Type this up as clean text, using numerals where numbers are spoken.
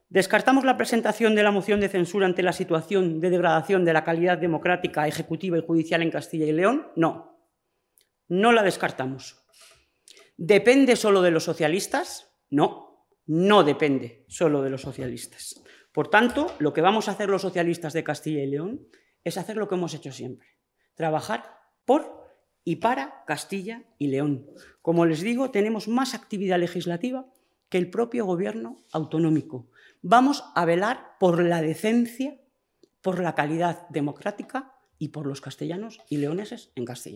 ¿Descartamos la presentación de la moción de censura ante la situación de degradación de la calidad democrática, ejecutiva y judicial en Castilla y León? No, no la descartamos. ¿Depende solo de los socialistas? No, no depende solo de los socialistas. Por tanto, lo que vamos a hacer los socialistas de Castilla y León es hacer lo que hemos hecho siempre, trabajar por y para Castilla y León. Como les digo, tenemos más actividad legislativa que el propio gobierno autonómico. Vamos a velar por la decencia, por la calidad democrática y por los castellanos y leoneses en Castilla.